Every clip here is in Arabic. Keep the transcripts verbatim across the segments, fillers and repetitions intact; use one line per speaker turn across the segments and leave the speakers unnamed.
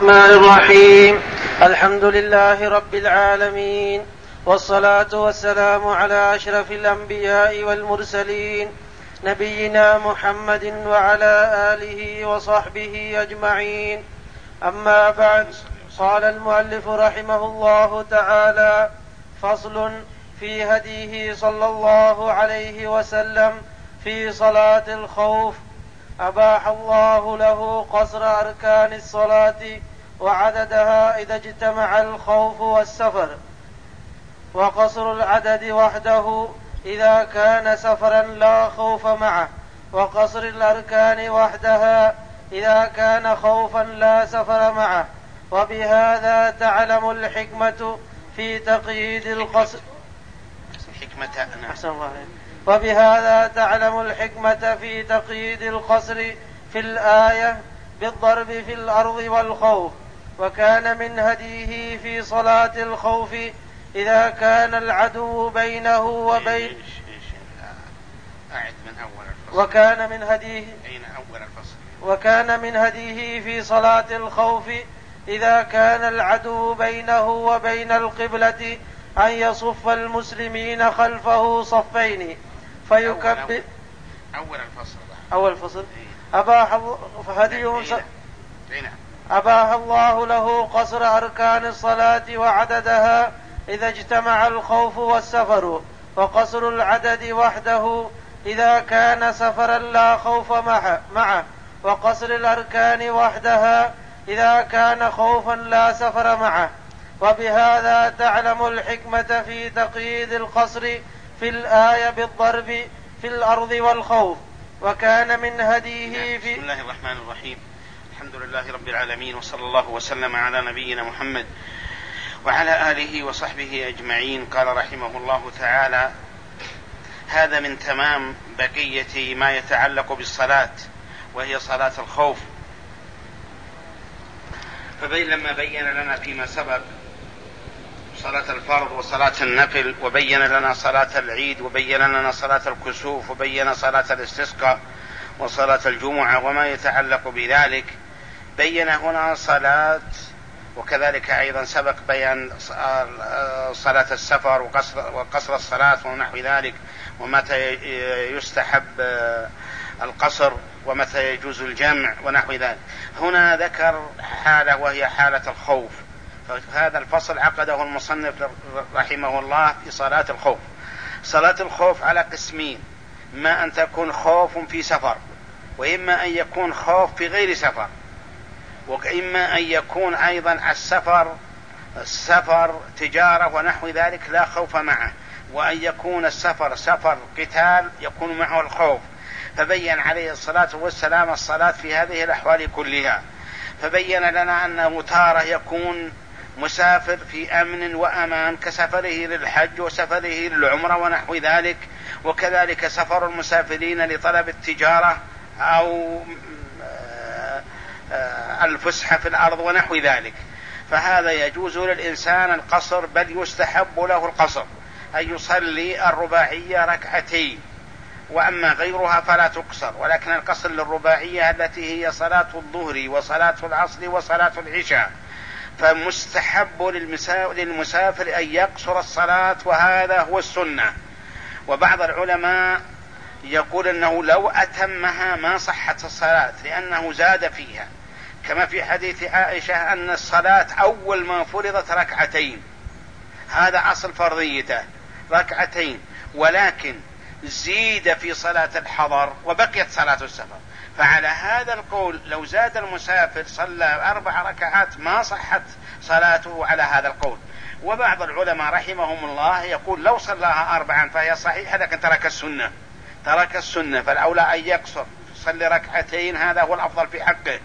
الرحمن الرحيم. الحمد لله رب العالمين، والصلاة والسلام على أشرف الأنبياء والمرسلين، نبينا محمد وعلى آله وصحبه أجمعين. أما بعد، قال المؤلف رحمه الله تعالى: فصل في هديه صلى الله عليه وسلم في صلاة الخوف. أباح الله له قصر أركان الصلاة وعددها إذا اجتمع الخوف والسفر، وقصر العدد وحده إذا كان سفرا لا خوف معه، وقصر الأركان وحدها إذا كان خوفا لا سفر معه. وبهذا تعلم الحكمة في تقييد القصر
حكمة
أحسن الله عليك. وبهذا تعلم الحكمة في تقييد القصر في الآية بالضرب في الأرض والخوف. وكان من هديه في صلاة الخوف إذا كان العدو بينه وبين
أعد من أول الفصل.
وكان من هديه
أين أول الفصل؟
وكان من هديه في صلاة الخوف إذا كان العدو بينه وبين القبلة أن يصف المسلمين خلفه صفين فيكبر.
أول الفصل
أول الفصل أباح هديهم س... أباح الله له قصر أركان الصلاة وعددها إذا اجتمع الخوف والسفر، وقصر العدد وحده إذا كان سفرا لا خوف معه، وقصر الأركان وحدها إذا كان خوفا لا سفر معه. وبهذا تعلم الحكمة في تقييد القصر في الآية بالضرب في الأرض والخوف. وكان من هديه في
بسم الله الرحمن الرحيم. الحمد لله رب العالمين، وصلى الله وسلم على نبينا محمد وعلى آله وصحبه أجمعين. قال رحمه الله تعالى: هذا من تمام بقية ما يتعلق بالصلاة، وهي صلاة الخوف. فبين لما بين لنا فيما سبق صلاة الفرض وصلاة النفل، وبين لنا صلاة العيد، وبين لنا صلاة الكسوف، وبين صلاة الاستسقاء وصلاة الجمعة وما يتعلق بذلك، بين هنا صلاة، وكذلك أيضا سبق بيان صلاة السفر وقصر, وقصر الصلاة ونحو ذلك، ومتى يستحب القصر ومتى يجوز الجمع ونحو ذلك. هنا ذكر حالة وهي حالة الخوف، فهذا الفصل عقده المصنف رحمه الله في صلاة الخوف. صلاة الخوف على قسمين: ما أن تكون خوف في سفر، وإما أن يكون خوف في غير سفر، وإما أن يكون أيضا السفر سفر تجارة ونحو ذلك لا خوف معه، وأن يكون السفر سفر قتال يكون معه الخوف. فبين عليه الصلاة والسلام الصلاة في هذه الأحوال كلها. فبين لنا أنه تارة يكون مسافر في أمن وأمان كسفره للحج وسفره للعمرة ونحو ذلك، وكذلك سفر المسافرين لطلب التجارة أو الفسحة في الأرض ونحو ذلك. فهذا يجوز للإنسان القصر، بل يستحب له القصر، أن يصلي الرباعية ركعتين، وأما غيرها فلا تقصر. ولكن القصر للرباعية التي هي صلاة الظهر وصلاة العصر وصلاة العشاء، فمستحب للمسافر أن يقصر الصلاة، وهذا هو السنة. وبعض العلماء يقول أنه لو أتمها ما صحت الصلاة، لأنه زاد فيها، كما في حديث عائشة أن الصلاة أول ما فرضت ركعتين، هذا أصل فرضيته ركعتين، ولكن زيد في صلاة الحضر وبقيت صلاة السفر. فعلى هذا القول لو زاد المسافر صلى أربع ركعات ما صحت صلاته على هذا القول. وبعض العلماء رحمهم الله يقول لو صلاها أربعا فهي صحيحة، لكن ترك السنة ترك السنة فالأولى أن يقصر، صلي ركعتين، هذا هو الأفضل في حقه.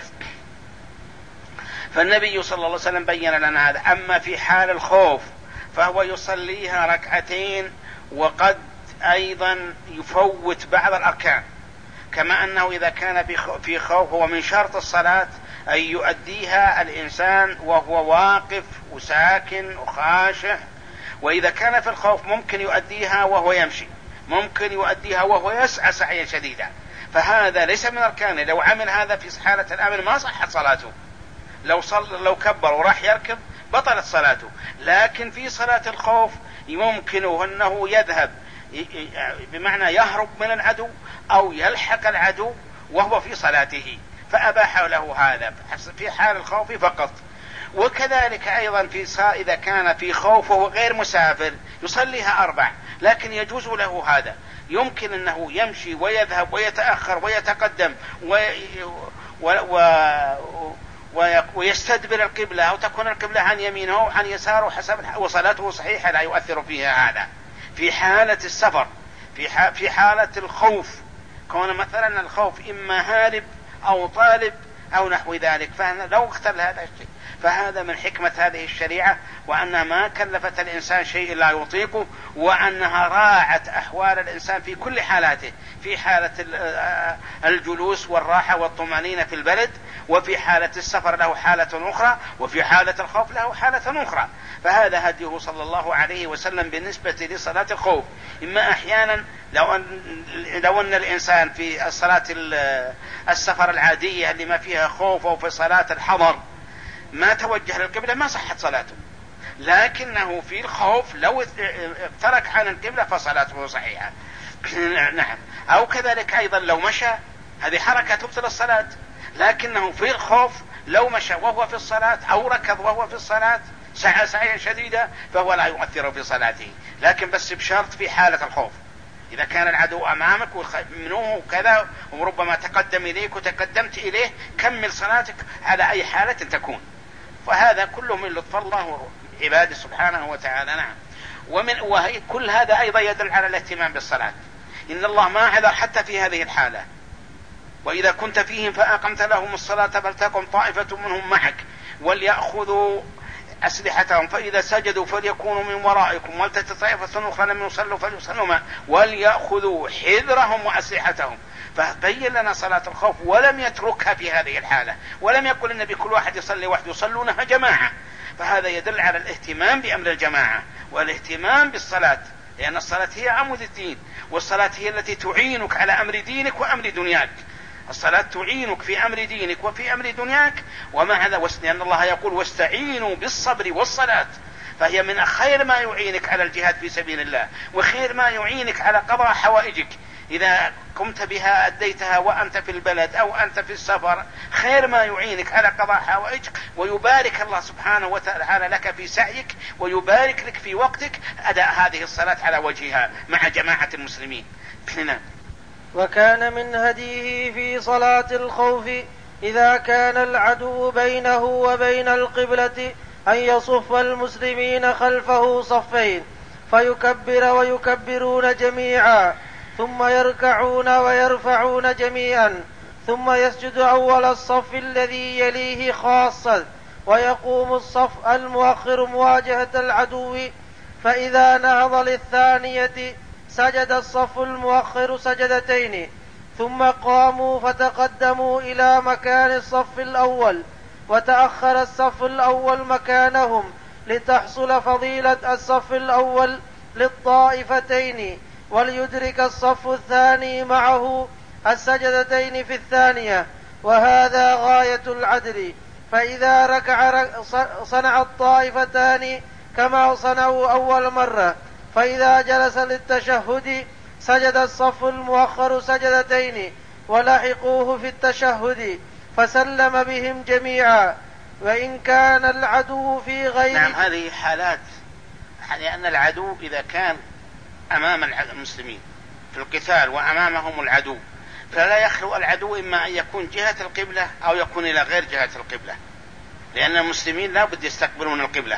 فالنبي صلى الله عليه وسلم بين لنا هذا. أما في حال الخوف فهو يصليها ركعتين، وقد أيضا يفوت بعض الأركان، كما أنه إذا كان في خوف هو من شرط الصلاة أن يؤديها الإنسان وهو واقف وساكن وخاشع، وإذا كان في الخوف ممكن يؤديها وهو يمشي، ممكن يؤديها وهو يسعى سعيا شديدا، فهذا ليس من أركانه. لو عمل هذا في حالة الأمن ما صحت صلاته، لو صل لو كبر وراح يركض بطلت صلاته. لكن في صلاة الخوف يمكنه أنه يذهب بمعنى يهرب من العدو أو يلحق العدو وهو في صلاته، فأباح له هذا في حال الخوف فقط. وكذلك أيضا في إذا كان في خوف وهو غير مسافر يصليها أربع، لكن يجوز له هذا، يمكن أنه يمشي ويذهب ويتأخر ويتقدم و... و... و... ويستدبر القبلة أو تكون القبلة عن يمينه أو عن يساره حسب، وصلاته صحيحة لا يؤثر فيها هذا. في حالة السفر، في, ح... في حالة الخوف، كون مثلا الخوف إما هارب أو طالب أو نحو ذلك، فلو اختل هذا الشيء فهذا من حكمة هذه الشريعة، وأنها ما كلفت الإنسان شيء لا يطيقه، وأنها راعت أحوال الإنسان في كل حالاته، في حالة الجلوس والراحة والطمأنينة في البلد، وفي حالة السفر له حالة أخرى، وفي حالة الخوف له حالة أخرى. فهذا هديه صلى الله عليه وسلم بالنسبة لصلاة الخوف. إما أحيانا لو أن, لو أن الإنسان في الصلاة السفر العادية اللي ما فيها خوف، أو في صلاة الحضر ما توجه للقبلة ما صحت صلاته، لكنه في الخوف لو ترك عن القبلة فصلاته صحيحة. نعم. أو كذلك أيضا لو مشى، هذه حركة تبطل الصلاة، لكنه في الخوف لو مشى وهو في الصلاة أو ركض وهو في الصلاة سعى سعيا شديدا فهو لا يؤثر في صلاته، لكن بس بشرط في حالة الخوف. إذا كان العدو أمامك ومنوه وكذا وربما تقدم إليك وتقدمت إليه، كمل صلاتك على أي حالة تكون. فهذا كله من لطف الله عباده سبحانه وتعالى. نعم. ومن وهي كل هذا أيضا يدل على الاهتمام بالصلاة. إن الله ما عذر حتى في هذه الحالة: وإذا كنت فيهم فأقمت لهم الصلاة فلتقم طائفة منهم معك وليأخذوا أسلحتهم فإذا سجدوا فليكونوا من ورائكم ولتأت طائفة أخرى لم يصلوا فليصلوا معهم وليأخذوا حذرهم وأسلحتهم. فبين لنا صلاة الخوف ولم يتركها في هذه الحالة، ولم يقل النبي كل واحد يصلي وحده، يصلونها جماعة. فهذا يدل على الاهتمام بأمر الجماعة والاهتمام بالصلاة، لأن الصلاة هي عمود الدين، والصلاة هي التي تعينك على أمر دينك وأمر دنياك. الصلاة تعينك في أمر دينك وفي أمر دنياك. ومع هذا لأن الله يقول: واستعينوا بالصبر والصلاة، فهي من خير ما يعينك على الجهاد في سبيل الله، وخير ما يعينك على قضاء حوائجك. إذا قمت بها أديتها وأنت في البلد أو أنت في السفر، خير ما يعينك على قضاء حوائجك، ويبارك الله سبحانه وتعالى لك في سعيك، ويبارك لك في وقتك أداء هذه الصلاة على وجهها مع جماعة المسلمين. نعم.
وكان من هديه في صلاة الخوف إذا كان العدو بينه وبين القبلة أن يصف المسلمين خلفه صفين فيكبر ويكبرون جميعا، ثم يركعون ويرفعون جميعا، ثم يسجد أول الصف الذي يليه خاصة، ويقوم الصف المؤخر مواجهة العدو، فإذا نهض للثانية سجد الصف المؤخر سجدتين، ثم قاموا فتقدموا إلى مكان الصف الأول، وتأخر الصف الأول مكانهم لتحصل فضيلة الصف الأول للطائفتين، وليدرك الصف الثاني معه السجدتين في الثانية، وهذا غاية العدل. فإذا ركع صنع الطائفتان كما صنعوا أول مرة، فإذا جلس للتشهد سجد الصف المؤخر سجدتين ولحقوه في التشهد فسلم بهم جميعا، وإن كان العدو في غير.
نعم. هذه حالات، لأن العدو إذا كان أمام المسلمين في القتال وأمامهم العدو، فلا يخلو العدو إما أن يكون جهة القبلة أو يكون إلى غير جهة القبلة، لأن المسلمين لا بد يستقبلون القبلة.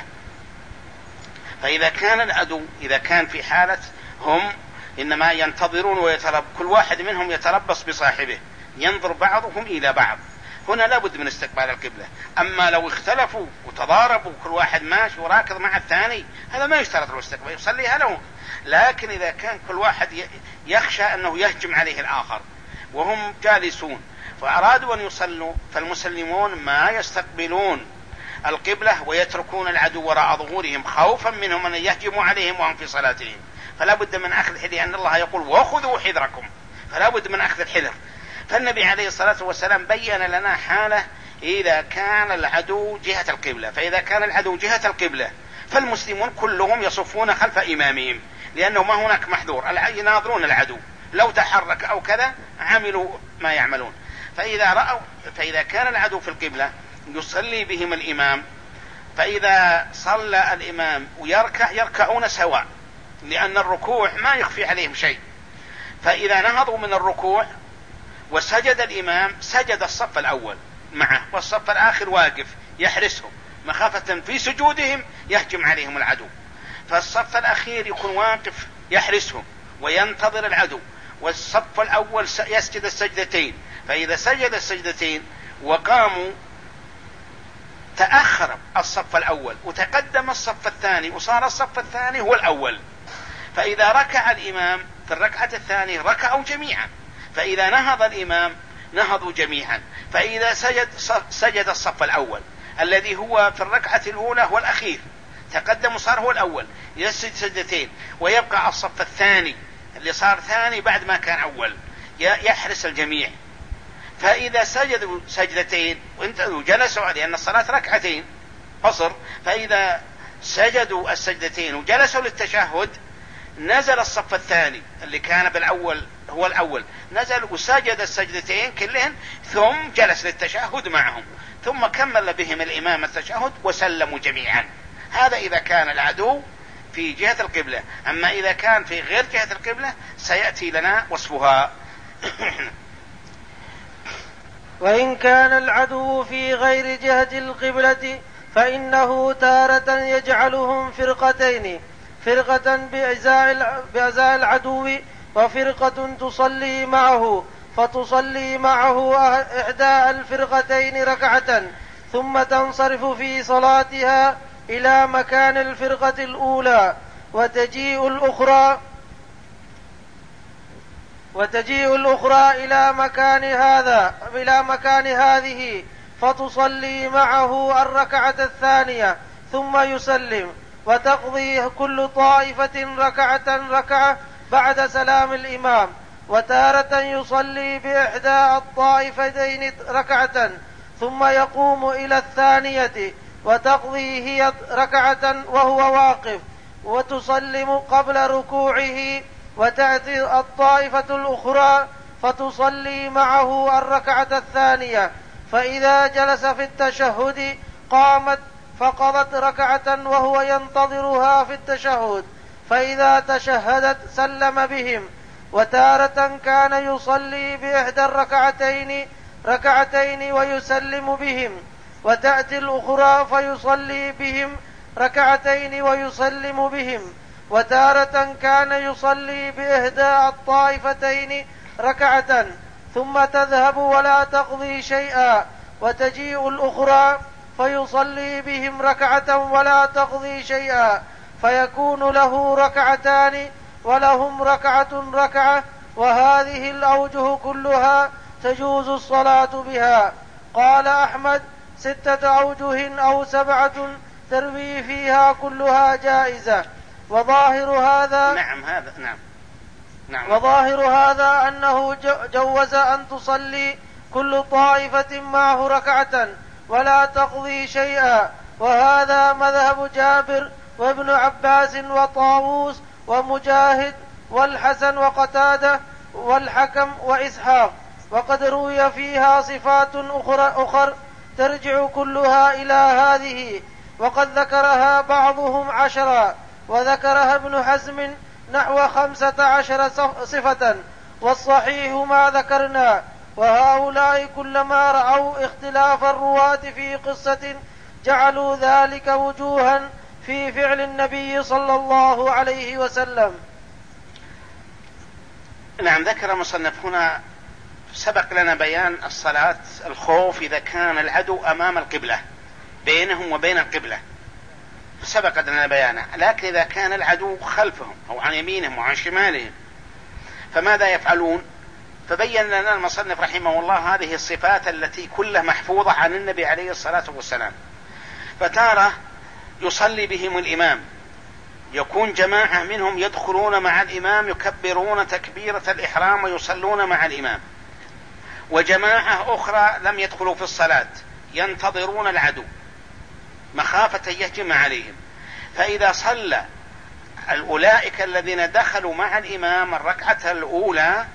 فإذا كان العدو إذا كان في حالة هم إنما ينتظرون ويترب كل واحد منهم يتربص بصاحبه، ينظر بعضهم إلى بعض، هنا لا بد من استقبال القبلة. أما لو اختلفوا وتضاربوا كل واحد ماشي وراكض مع الثاني، هذا ما يشترط له استقبال، يصليها له. لكن إذا كان كل واحد يخشى أنه يهجم عليه الآخر وهم جالسون فأرادوا أن يصلوا، فالمسلمون ما يستقبلون القبلة ويتركون العدو وراء ظهورهم خوفا منهم أن يهجموا عليهم وهم في صلاتهم. فلا بد من أخذ الحذر، لأن الله يقول: وخذوا حذركم، فلا بد من أخذ الحذر. فالنبي عليه الصلاة والسلام بيّن لنا حالة إذا كان العدو جهة القبلة. فإذا كان العدو جهة القبلة فالمسلمون كلهم يصفون خلف إمامهم، لأنه ما هناك محذور، يناظرون العدو، لو تحرك أو كذا عملوا ما يعملون. فإذا رأوا فإذا كان العدو في القبلة يصلي بهم الإمام، فإذا صلى الإمام ويركع يركعون سواء، لأن الركوع ما يخفي عليهم شيء. فإذا نهضوا من الركوع وسجد الإمام سجد الصف الأول معه، والصف الآخر واقف يحرسهم مخافة في سجودهم يهجم عليهم العدو، فالصف الأخير يكون واقف يحرسهم وينتظر العدو، والصف الأول يسجد السجدتين. فإذا سجد السجدتين وقاموا تأخر الصف الأول وتقدم الصف الثاني وصار الصف الثاني هو الأول. فإذا ركع الإمام في الركعة الثانية ركعوا جميعا، فإذا نهض الإمام نهضوا جميعا. فإذا سجد سجد الصف الأول الذي هو في الركعة الأولى هو الأخير، تقدم وصار هو الأول، يسجد سجدتين، ويبقى الصف الثاني اللي صار ثاني بعد ما كان أول يحرس الجميع. فإذا سجدوا سجدتين وجلسوا، لأن الصلاة ركعتين قصر، فإذا سجدوا السجدتين وجلسوا للتشهد نزل الصف الثاني اللي كان بالأول هو الأول، نزل وسجد السجدتين كلهن ثم جلس للتشهد معهم، ثم كمل بهم الإمام التشهد وسلموا جميعا. هذا إذا كان العدو في جهة القبلة. أما إذا كان في غير جهة القبلة سيأتي لنا وصفها.
وإن كان العدو في غير جهة القبلة فإنه تارة يجعلهم فرقتين، فرقة بأزاء العدو وفرقة تصلي معه، فتصلي معه إحدى الفرقتين ركعة ثم تنصرف في صلاتها إلى مكان الفرقة الأولى، وتجيء الأخرى وتجيء الأخرى إلى مكان هذا إلى مكان هذه فتصلي معه الركعة الثانية ثم يسلم، وتقضي كل طائفة ركعة ركعة بعد سلام الإمام. وتارة يصلي بإحدى الطائفتين ركعة ثم يقوم إلى الثانية وتقضي هي ركعة وهو واقف وتسلم قبل ركوعه، وتأتي الطائفة الأخرى فتصلي معه الركعة الثانية، فإذا جلس في التشهد قامت فقضت ركعة وهو ينتظرها في التشهد، فإذا تشهدت سلم بهم. وتارة كان يصلي بإحدى الركعتين ركعتين ويسلم بهم، وتأتي الأخرى فيصلي بهم ركعتين ويسلم بهم. وتارة كان يصلي بإحدى الطائفتين ركعة ثم تذهب ولا تقضي شيئا، وتجيء الأخرى فيصلي بهم ركعة ولا تقضي شيئا، فيكون له ركعتان ولهم ركعة ركعة. وهذه الأوجه كلها تجوز الصلاة بها. قال أحمد: ستة أوجه أو سبعة تروي فيها كلها جائزة. وظاهر هذا
نعم هذا نعم نعم
وظاهر هذا أنه جوز أن تصلي كل طائفة معه ركعة ولا تقضي شيئا، وهذا مذهب جابر وابن عباس وطاووس ومجاهد والحسن وقتادة والحكم وإسحاق. وقد روي فيها صفات أخرى, أخر ترجع كلها إلى هذه، وقد ذكرها بعضهم عشرا، وذكرها ابن حزم نحو خمسة عشر صفة، والصحيح ما ذكرنا. وهؤلاء كلما رأوا اختلاف الرواة في قصة جعلوا ذلك وجوها في فعل النبي صلى الله عليه وسلم.
نعم. ذكر مصنف هنا سبق لنا بيان الصلاة الخوف إذا كان العدو أمام القبلة بينهم وبين القبلة، سبق لنا بيانه. لكن إذا كان العدو خلفهم أو عن يمينهم وعن شمالهم فماذا يفعلون؟ فبين لنا المصنف رحمه الله هذه الصفات التي كلها محفوظة عن النبي عليه الصلاة والسلام. فتارة يصلي بهم الإمام، يكون جماعة منهم يدخلون مع الإمام يكبرون تكبيرة الإحرام ويصلون مع الإمام، وجماعة أخرى لم يدخلوا في الصلاة ينتظرون العدو مخافة أن يهجم عليهم. فإذا صلى أولئك الذين دخلوا مع الإمام الركعة الأولى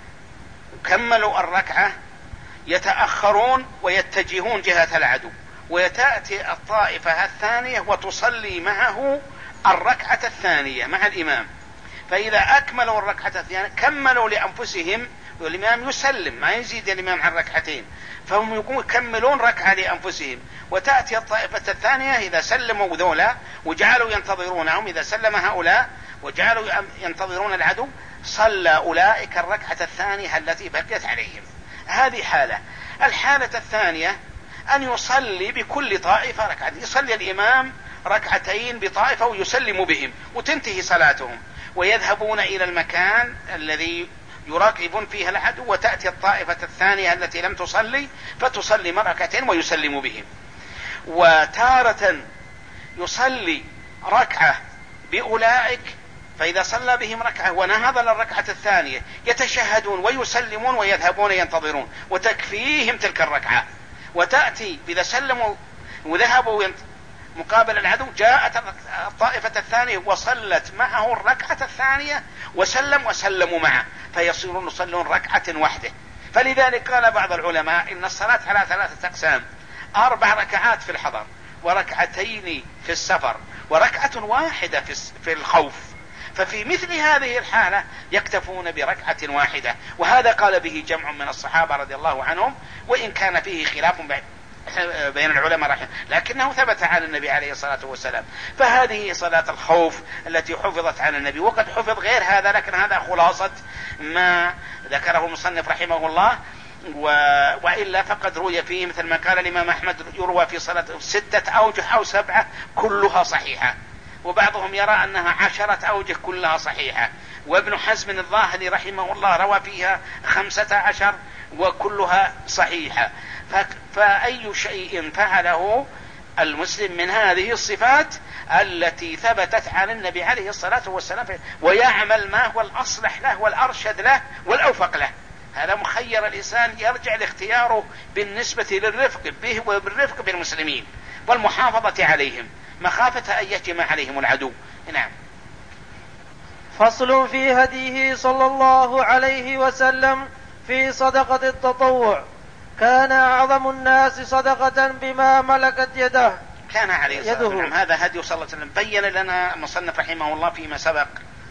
كملوا الركعة يتأخرون ويتجهون جهة العدو، ويتأتي الطائفة الثانية وتصلي معه الركعة الثانية مع الإمام. فإذا أكملوا الركعة الثانية كملوا لأنفسهم، والإمام يسلم ما يزيد الإمام عن ركعتين، فهم يكملون ركعة لأنفسهم. وتأتي الطائفة الثانية إذا سلموا ذولا وجعلوا ينتظرونهم، إذا سلم هؤلاء وجعلوا ينتظرون العدو صلى أولئك الركعة الثانية التي بقيت عليهم. هذه حالة. الحالة الثانية أن يصلي بكل طائفة ركعة، يصلي الإمام ركعتين بطائفة ويسلم بهم وتنتهي صلاتهم، ويذهبون إلى المكان الذي يراقبون فيها العدو، وتأتي الطائفة الثانية التي لم تصلي فتصلي ركعتين ويسلم بهم. وتارة يصلي ركعة بأولئك، فإذا صلى بهم ركعة ونهض للركعة الثانية يتشهدون ويسلمون ويذهبون ينتظرون وتكفيهم تلك الركعة. وتأتي إذا سلموا وذهبوا مقابل العدو جاءت الطائفة الثانية وصلت معه الركعة الثانية وسلم وسلموا معه، فيصيرون يصلون ركعة واحدة. فلذلك قال بعض العلماء إن الصلاة على ثلاثة أقسام: أربع ركعات في الحضر، وركعتين في السفر، وركعة واحدة في الخوف. ففي مثل هذه الحالة يكتفون بركعة واحدة، وهذا قال به جمع من الصحابة رضي الله عنهم، وإن كان فيه خلاف بين العلماء رحمه، لكنه ثبت عن النبي عليه الصلاة والسلام. فهذه صلاة الخوف التي حفظت عن النبي، وقد حفظ غير هذا، لكن هذا خلاصة ما ذكره المصنف رحمه الله. و... وإلا فقد روي فيه مثل ما قال الإمام أحمد يروى في صلاة ستة أوجه أو سبعة كلها صحيحة، وبعضهم يرى أنها عشرة أوجه كلها صحيحة، وابن حزم الظاهري رحمه الله روى فيها خمسة عشر وكلها صحيحة. ف... فأي شيء فعله المسلم من هذه الصفات التي ثبتت عن النبي عليه الصلاة والسلام ويعمل ما هو الأصلح له والأرشد له والأوفق له، هذا مخير الإنسان يرجع لاختياره بالنسبة للرفق به وبالرفق بالمسلمين والمحافظة عليهم مخافة أن يهجم عليهم العدو. نعم.
فصل في هديه صلى الله عليه وسلم في صدقة التطوع: كان أعظم الناس صدقة بما ملكت يده.
كان عليه الصلاة والسلام هذا هدي صلى الله عليه وسلم. بين لنا المصنف رحمه الله فيما سبق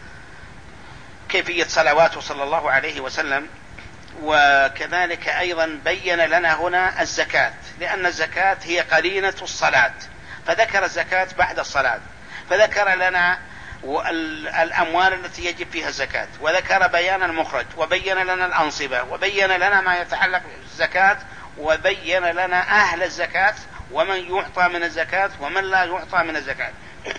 كيفية صلواته صلى الله عليه وسلم، وكذلك أيضا بين لنا هنا الزكاة، لأن الزكاة هي قرينة الصلاة، فذكر الزكاة بعد الصلاة، فذكر لنا الأموال التي يجب فيها الزكاة، وذكر بيان المخرج، وبين لنا الأنصبة، وبين لنا ما يتعلق بالزكاة، وبين لنا أهل الزكاة ومن يعطى من الزكاة ومن لا يعطى من الزكاة.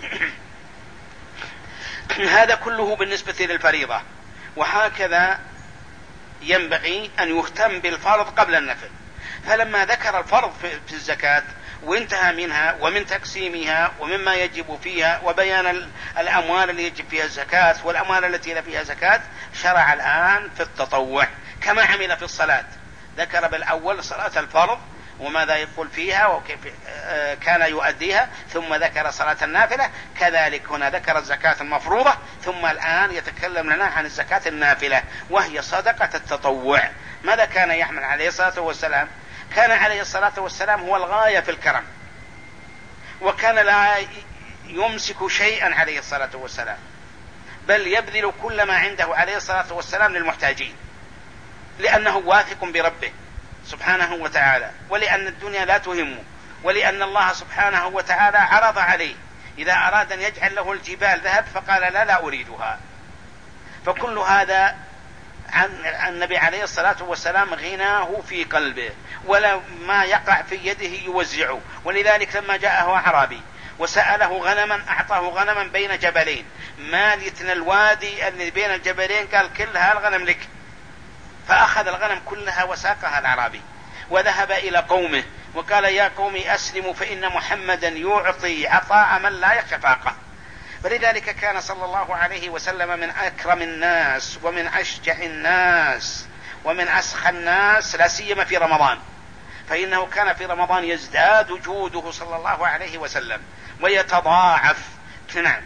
هذا كله بالنسبة للفريضة. وهكذا ينبغي أن يهتم بالفرض قبل النفل. فلما ذكر الفرض في الزكاة وانتهى منها ومن تقسيمها ومما يجب فيها وبيان الأموال اللي يجب فيها الزكاة والأموال التي لا فيها زكاة، شرع الآن في التطوع كما عمل في الصلاة. ذكر بالأول صلاة الفرض وماذا يقول فيها وكيف كان يؤديها، ثم ذكر صلاة النافلة، كذلك هنا ذكر الزكاة المفروضة، ثم الآن يتكلم لنا عن الزكاة النافلة وهي صدقة التطوع. ماذا كان يعمل عليه الصلاة والسلام؟ كان عليه الصلاة والسلام هو الغاية في الكرم، وكان لا يمسك شيئا عليه الصلاة والسلام، بل يبذل كل ما عنده عليه الصلاة والسلام للمحتاجين، لأنه واثق بربه سبحانه وتعالى، ولأن الدنيا لا تهمه، ولأن الله سبحانه وتعالى عرض عليه إذا أراد أن يجعل له الجبال ذهب فقال لا لا أريدها. فكل هذا عن النبي عليه الصلاة والسلام غناه في قلبه، ولا ما يقع في يده يوزعه. ولذلك لما جاءه أعرابي وسأله غنما أعطاه غنما بين جبلين، ما لتنا الوادي اللي بين الجبلين، قال كلها الغنم لك، فأخذ الغنم كلها وساقها الأعرابي وذهب إلى قومه وقال يا قوم أسلموا فإن محمدا يعطي عطاء من لا يخشى فاقه. فلذلك كان صلى الله عليه وسلم من أكرم الناس ومن أشجع الناس ومن أسخى الناس، لا سيما في رمضان، فإنه كان في رمضان يزداد جوده صلى الله عليه وسلم ويتضاعف. نعم.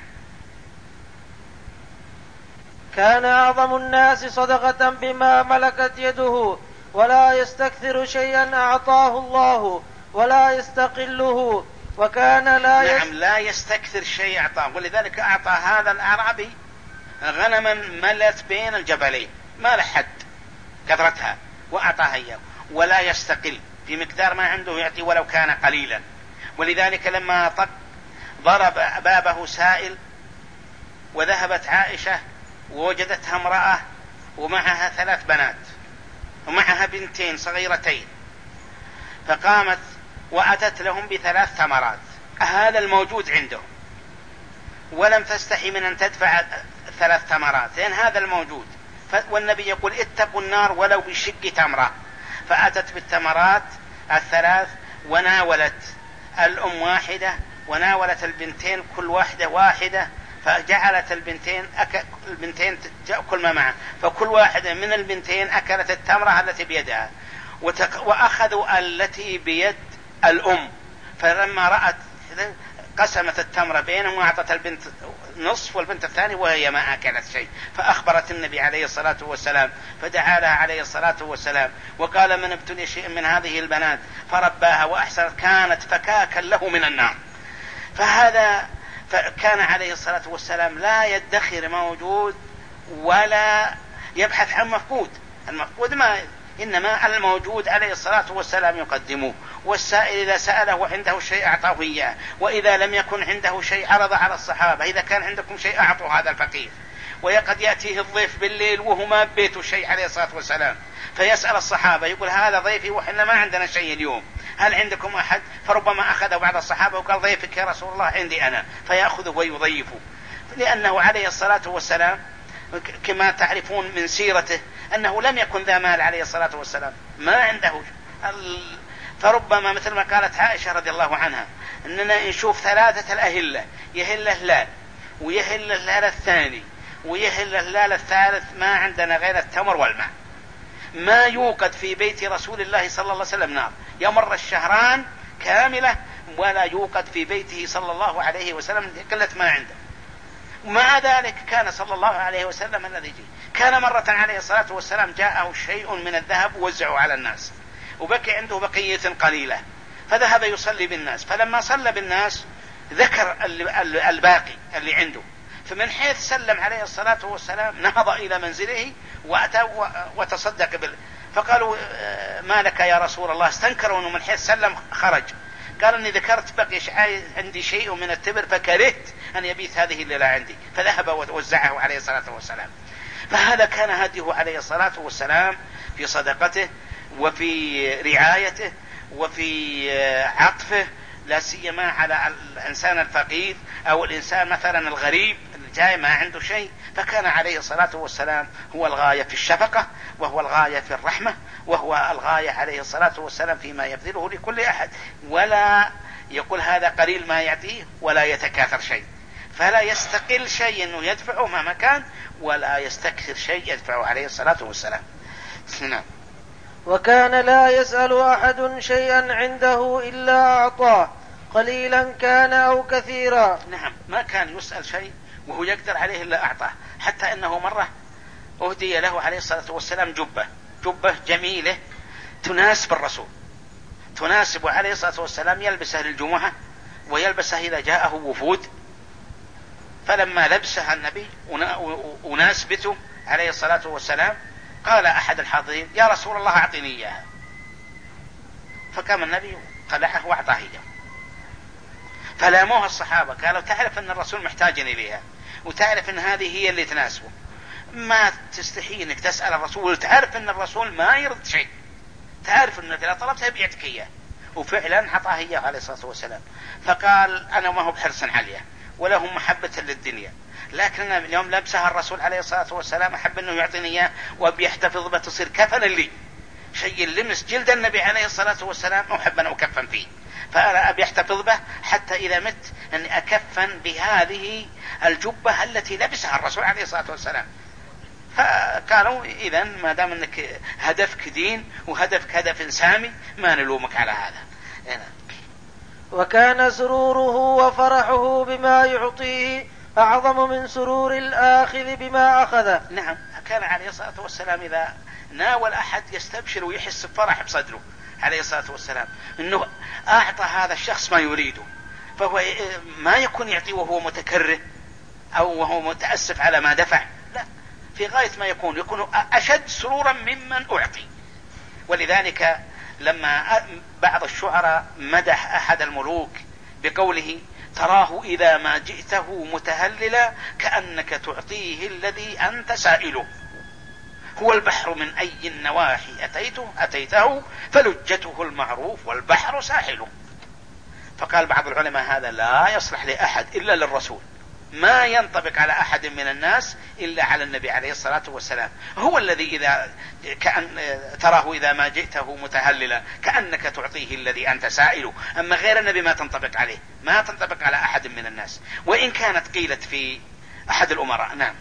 كان أعظم الناس صدقة بما ملكت يده، ولا يستكثر شيئا أعطاه الله ولا يستقله، وكان لا
يست... نعم لا يستكثر شيء أعطاه، ولذلك أعطى هذا الأعرابي غنما ملت بين الجبلين ما لحد كثرتها وأعطاها إياه، ولا يستقل في مقدار ما عنده يعطي ولو كان قليلا. ولذلك لما طق ضرب بابه سائل وذهبت عائشة ووجدتها امرأة ومعها ثلاث بنات ومعها بنتين صغيرتين، فقامت وأتت لهم بثلاث تمرات، هذا الموجود عندهم، ولم تستحي من أن تدفع ثلاث تمرات لأن هذا الموجود، والنبي يقول اتقوا النار ولو بشق تمرة. فأتت بالتمرات الثلاث وناولت الأم واحدة وناولت البنتين كل واحدة واحدة، فجعلت البنتين أك... البنتين كل ما معه، فكل واحدة من البنتين أكلت التمرة التي بيدها، وتق... وأخذوا التي بيد الأم، فلما رأت قسمت التمرة بينهم وأعطت البنت نصف والبنت الثانية وهي ما أكلت شيء، فأخبرت النبي عليه الصلاة والسلام، فدعا لها عليه الصلاة والسلام وقال من ابتلي شيء من هذه البنات فرباها وأحسنت كانت فكاكا له من النار. فهذا فكان عليه الصلاة والسلام لا يدخر موجود ولا يبحث عن مفقود، المفقود ما إنما الموجود عليه الصلاة والسلام يقدمه، والسائل إذا سأله وعنده شيء أعطاه إياه، وإذا لم يكن عنده شيء عرض على الصحابة إذا كان عندكم شيء أعطوا هذا الفقير. ويقد يأتيه الضيف بالليل وهو ما بيته شيء عليه الصلاة والسلام، فيسأل الصحابة يقول هذا ضيفي وحنا ما عندنا شيء اليوم، هل عندكم أحد؟ فربما أخذ بعض الصحابة وقال ضيفك يا رسول الله عندي أنا، فيأخذه ويضيفه، لأنه عليه الصلاة والسلام كما تعرفون من سيرته أنه لم يكن ذا مال عليه الصلاة والسلام، ما عنده. فربما مثل ما قالت عائشة رضي الله عنها أننا نشوف ثلاثة الأهلة، يهل هلال ويهل الهلال الثاني ويهل الهلال الثالث، ما عندنا غير التمر والماء، ما يوقد في بيت رسول الله صلى الله عليه وسلم نار، يمر الشهران كاملة ولا يوقد في بيته صلى الله عليه وسلم قلة ما عنده. ومع ذلك كان صلى الله عليه وسلم الذي جي. كان مرة عليه الصلاة والسلام جاءه شيء من الذهب ووزعه على الناس وبقي عنده بقية قليلة، فذهب يصلي بالناس، فلما صلى بالناس ذكر الباقي اللي عنده، فمن حيث سلم عليه الصلاة والسلام نهض إلى منزله وأتى وتصدق بال... فقالوا ما لك يا رسول الله؟ استنكروا أنه من حيث سلم خرج، قال أني ذكرت بقي عندي شيء من التبر فكرهت أن يبيت هذه الليلة عندي، فذهب ووزعه عليه الصلاة والسلام. فهذا كان هديه عليه الصلاة والسلام في صدقته وفي رعايته وفي عطفه، لا سيما على الإنسان الفقير أو الإنسان مثلا الغريب اللي جاي ما عنده شيء، فكان عليه الصلاة والسلام هو الغاية في الشفقة وهو الغاية في الرحمة وهو الغاية عليه الصلاة والسلام فيما يبذله لكل أحد، ولا يقول هذا قليل ما يعطيه ولا يتكاثر شيء، فلا يستقل شيء أنه يدفعه مهما كان ولا يستكثر شيء يدفعه عليه الصلاة والسلام. نعم.
وكان لا يسأل أحد شيئا عنده إلا أعطاه قليلا كان أو كثيرا.
نعم، ما كان يسأل شيء وهو يقدر عليه إلا أعطاه، حتى أنه مرة أهدي له عليه الصلاة والسلام جبة جبة جميلة تناسب الرسول، تناسب عليه الصلاة والسلام، يلبسها للجمعة ويلبسها إذا جاءه وفود. فلما لبسها النبي وناسبته عليه الصلاة والسلام قال أحد الحاضرين يا رسول الله أعطني إياها، فقام النبي قلعه وأعطاه إياه. فلاموها الصحابة قالوا تعرف أن الرسول محتاج إليها وتعرف أن هذه هي اللي تناسبه، ما تستحي أنك تسأل الرسول وتعرف أن الرسول ما يرد شيء، تعرف أنك إذا طلبتها بيعطيك إياه. وفعلا حطاه إياه عليه الصلاة والسلام. فقال أنا ما هو بحرص عليها ولهم محبة للدنيا، لكن اليوم لبسها الرسول عليه الصلاة والسلام أحب أنه يعطيني إياه وبيحتفظ بتصير كفنا لي، شيء لمس جلد النبي عليه الصلاة والسلام أحب أن أكفن فيه، فأنا أبي أحتفظ به حتى إذا مت أني أكفن بهذه الجبة التي لبسها الرسول عليه الصلاة والسلام. فقالوا إذا ما دام أنك هدفك دين وهدفك هدف سامي ما نلومك على هذا.
وكان سروره وفرحه بما يعطيه أعظم من سرور الآخذ بما أخذه.
نعم، كان عليه الصلاة والسلام إذا ناول أحد يستبشر ويحس بفرح بصدره عليه الصلاة والسلام أنه أعطى هذا الشخص ما يريده، فهو ما يكون يعطي وهو متكره أو وهو متأسف على ما دفع، لا، في غاية ما يكون يكون أشد سرورا ممن أعطي. ولذلك لما بعض الشعراء مدح أحد الملوك بقوله تراه إذا ما جئته متهللا كأنك تعطيه الذي أنت سائله، هو البحر من أي النواحي أتيته أتيته فلجته المعروف والبحر ساحله. فقال بعض العلماء هذا لا يصلح لأحد إلا للرسول، ما ينطبق على أحد من الناس إلا على النبي عليه الصلاة والسلام، هو الذي إذا كأن تراه إذا ما جئته متهللا كأنك تعطيه الذي أنت سائله. أما غير النبي ما تنطبق عليه، ما تنطبق على أحد من الناس، وإن كانت قيلت في أحد الأمراء. نعم.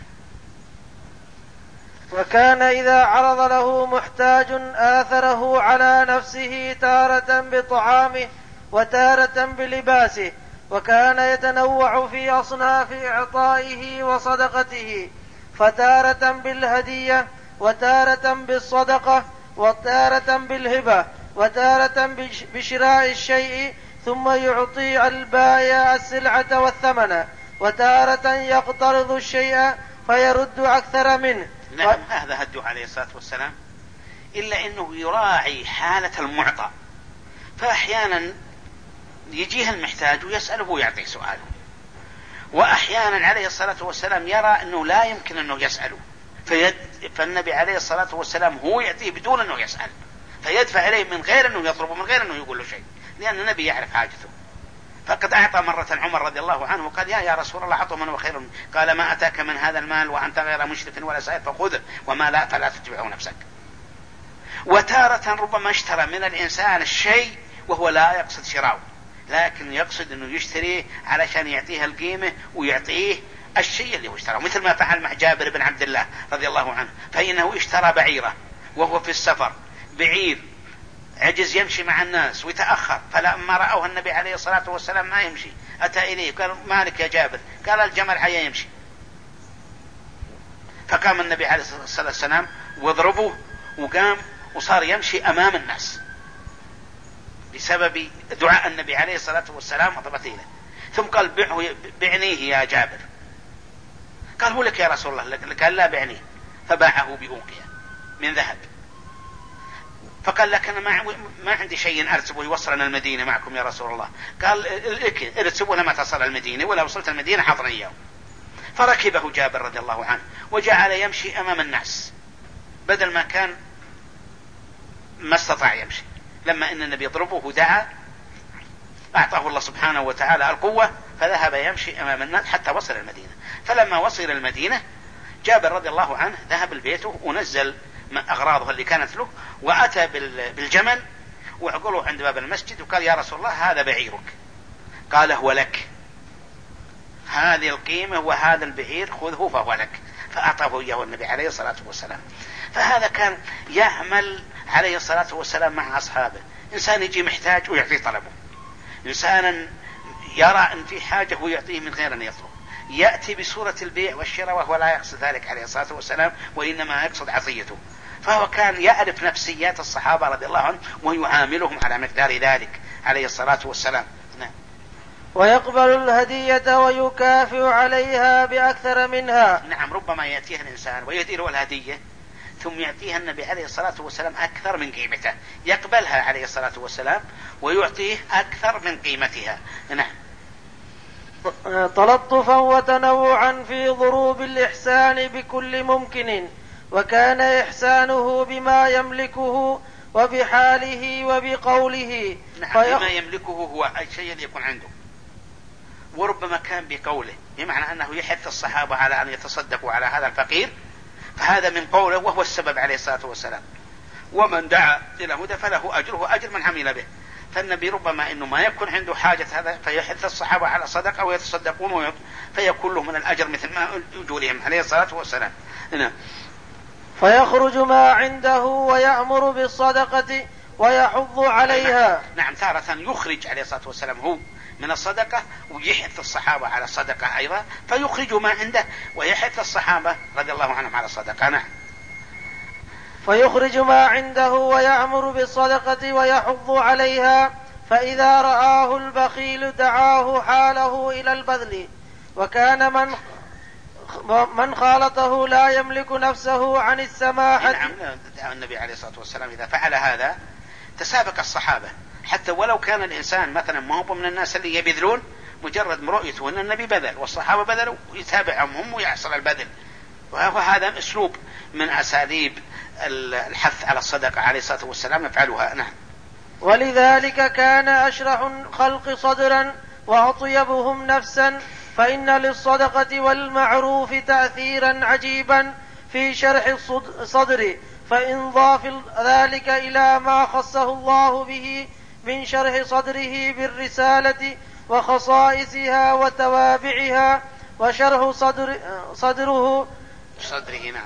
وكان إذا عرض له محتاج آثره على نفسه تارة بطعامه وتارة بلباسه، وكان يتنوع في أصناف إعطائه وصدقته، فتارة بالهدية وتارة بالصدقة وتارة بالهبة وتارة بشراء الشيء ثم يعطي البائع السلعة والثمن، وتارة يقترض الشيء فيرد أكثر منه.
نعم، و... هذا هدوا عليه الصلاة والسلام، إلا أنه يراعي حالة المعطى، فأحيانا يجيه المحتاج ويسأله ويعطيه سؤاله، وأحيانا عليه الصلاة والسلام يرى أنه لا يمكن أنه يسأله فيد... فالنبي عليه الصلاة والسلام هو يعطيه بدون أنه يسأل، فيدفع إليه من غير أنه يطلبه، من غير أنه يقول له شيء، لأن النبي يعرف حاجته. فقد أعطى مرة عمر رضي الله عنه وقال يا يا رسول الله أعطه من هو خير، قال ما أتاك من هذا المال وأنت غير مشرف ولا سائل فخذه وما لا فلا تتبعه نفسك. وتارة ربما اشترى من الإنسان الشيء وهو لا يقصد شراؤه، لكن يقصد أنه يشتريه علشان يعطيه القيمة ويعطيه الشيء اللي هو اشتراه، مثل ما فعل مع جابر بن عبد الله رضي الله عنه، فإنه اشترى بعيرة وهو في السفر، بعير عجز يمشي مع الناس ويتأخر، فلما رأوه النبي عليه الصلاة والسلام ما يمشي أتى إليه قال مالك يا جابر؟ قال الجمل حيا يمشي. فقام النبي عليه الصلاة والسلام وضربه وقام وصار يمشي أمام الناس بسبب دعاء النبي عليه الصلاة والسلام وضبطيله. ثم قال بعنيه بعنيه يا جابر، قال هو لك يا رسول الله، قال لا بعنيه، فباعه بأوقية من ذهب. فقال لك أنا ما, ما عندي شيء أرسبه يوصلنا المدينة معكم يا رسول الله، قال ارسبه لما تصل المدينة، ولا وصلت المدينة حضر إياه. فركبه جابر رضي الله عنه وجعل يمشي أمام الناس بدل ما كان ما استطاع يمشي. لما إن النبي يضربه دعا أعطاه الله سبحانه وتعالى القوة فذهب يمشي أمام الناس حتى وصل المدينة. فلما وصل المدينة جابر رضي الله عنه ذهب لبيته ونزل أغراضه اللي كانت له وأتى بالجمل وعقله عند باب المسجد وقال يا رسول الله هذا بعيرك. قال هو لك، هذه القيمة وهذا البعير خذه فهو لك، فأعطاه إياه النبي عليه الصلاة والسلام. فهذا كان يعمل عليه الصلاة والسلام مع أصحابه، إنسان يجي محتاج ويعطيه طلبه، إنسانا يرى أن في حاجة ويعطيه من غير أن يطلب، يأتي بصورة البيع والشراء وهو لا يقصد ذلك عليه الصلاة والسلام وإنما يقصد عطيته. فهو كان يعرف نفسيات الصحابة رضي الله عنهم ويعاملهم على مقدار ذلك عليه الصلاة والسلام. نعم.
ويقبل الهدية ويكافئ عليها بأكثر منها.
نعم، ربما يأتيها الإنسان ويهدي له الهدية ثم يأتيها النبي عليه الصلاة والسلام أكثر من قيمتها، يقبلها عليه الصلاة والسلام ويعطيه أكثر من قيمتها. نعم.
تلطفا وتنوعا في ضروب الإحسان بكل ممكن، وكان إحسانه بما يملكه وبحاله وبقوله.
نعم، بما يملكه هو الشيء الذي يكون عنده، وربما كان بقوله، بمعنى أنه يحث الصحابة على أن يتصدقوا على هذا الفقير، فهذا من قوله وهو السبب عليه الصلاة والسلام. ومن دعا إلى هدى فله أجره أجر من عمل به. فالنبي ربما إنه ما يكون عنده حاجة هذا فيحث الصحابة على صدقة ويتصدقون فيكون له من الأجر مثل ما أجورهم عليه الصلاة والسلام. هنا
فيخرج ما عنده ويأمر بالصدقة ويحض عليها.
نعم، تارة يخرج عليه الصلاة والسلام هو من الصدقة ويحث الصحابة على الصدقة أيضا، فيخرج ما عنده ويحث الصحابة رضي الله عنهم على الصدقة. نعم.
فيخرج ما عنده ويأمر بالصدقة ويحض عليها، فإذا رآه البخيل دعاه حاله إلى البذل. وكان من من خالطه لا يملك نفسه عن السماحة.
نعم، النبي عليه الصلاة والسلام إذا فعل هذا تسابق الصحابة، حتى ولو كان الإنسان مثلا ما هو من الناس اللي يبذلون، مجرد رؤيته أن النبي بذل والصحابة بذلوا يتابعهم هم ويحصل البذل. وهذا أسلوب من أساليب الحث على الصدقة عليه الصلاة والسلام يفعلها. نعم.
ولذلك كان أشرح الخلق صدرا وأطيبهم نفسا، فإن للصدقة والمعروف تأثيرا عجيبا في شرح الصدر. فإن ضاف ذلك إلى ما خصه الله به من شرح صدره بالرسالة وخصائصها وتوابعها، وشرح صدر صدره
صدره نعم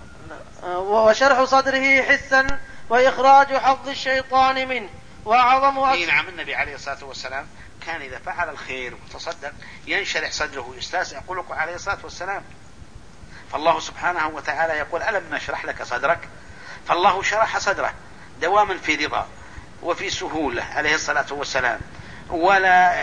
وشرح صدره حسا وإخراج حظ الشيطان منه وأعظم
أصل. نعم، النبي عليه الصلاة والسلام كان إذا فعل الخير وتصدق ينشرح صدره يستاسع قلقه عليه الصلاة والسلام. فالله سبحانه وتعالى يقول ألم نشرح لك صدرك؟ فالله شرح صدره دواما في رضا وفي سهولة عليه الصلاة والسلام. ولا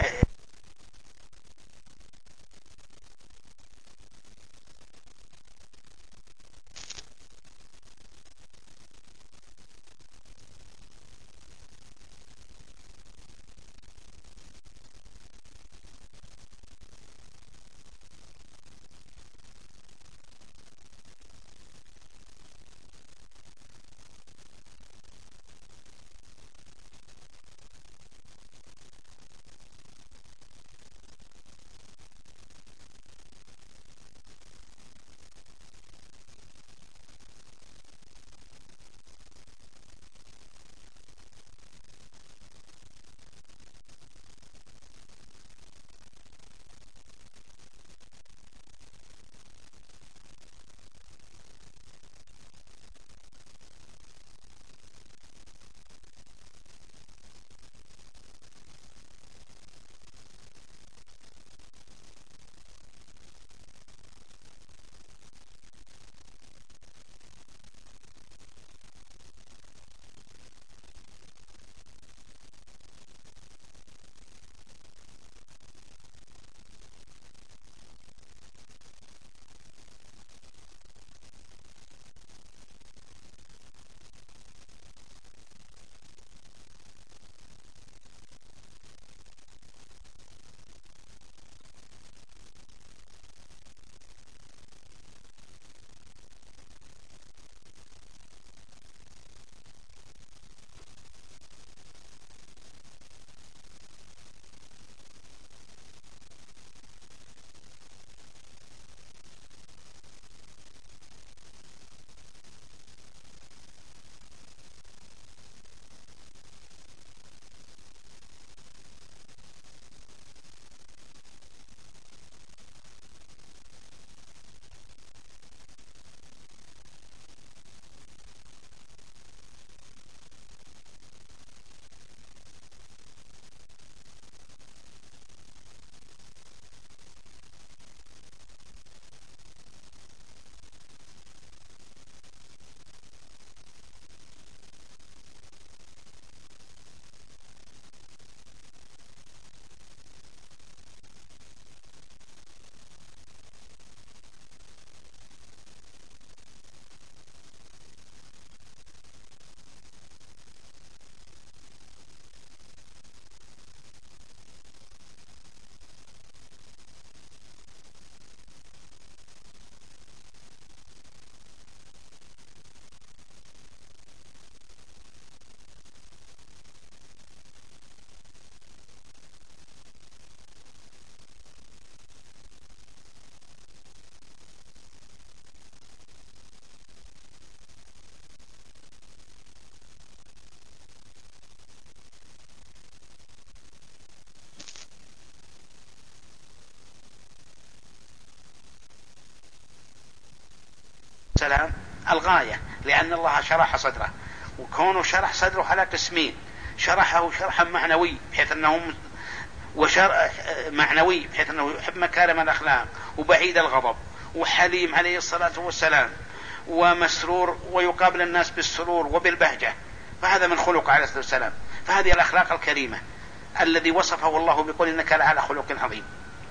السلام الغاية، لأن الله شرح صدره، وكونه شرح صدره على قسمين: شرحه شرحا معنوي بحيث أنه وشرح معنوي بحيث أنه يحب مكارم الأخلاق وبعيد الغضب وحليم عليه الصلاة والسلام ومسرور ويقابل الناس بالسرور وبالبهجة، فهذا من خلق عليه الصلاة والسلام. فهذه الأخلاق الكريمة الذي وصفه الله بقول إنك لعلى خلق عظيم.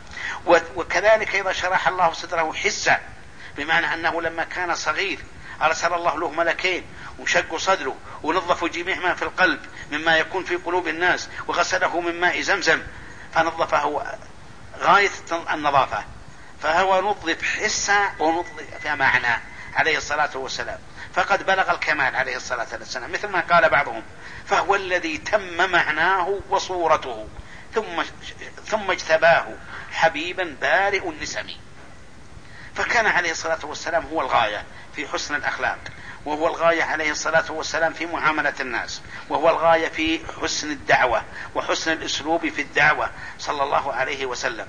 وكذلك إذا شرح الله صدره حسا، بمعنى أنه لما كان صغير أرسل الله له ملكين وشقوا صدره ونظفوا جميع ما في القلب مما يكون في قلوب الناس وغسله من ماء زمزم فنظفه غاية النظافة، فهو نظف حسا ونظف معنى عليه الصلاة والسلام، فقد بلغ الكمال عليه الصلاة والسلام، مثل ما قال بعضهم: فهو الذي تم معناه وصورته ثم ثم اجتباه حبيبا بارئ النسم. فكان عليه الصلاة والسلام هو الغاية في حسن الأخلاق، وهو الغاية عليه الصلاة والسلام في معاملة الناس، وهو الغاية في حسن الدعوة وحسن الأسلوب في الدعوة صلى الله عليه وسلم.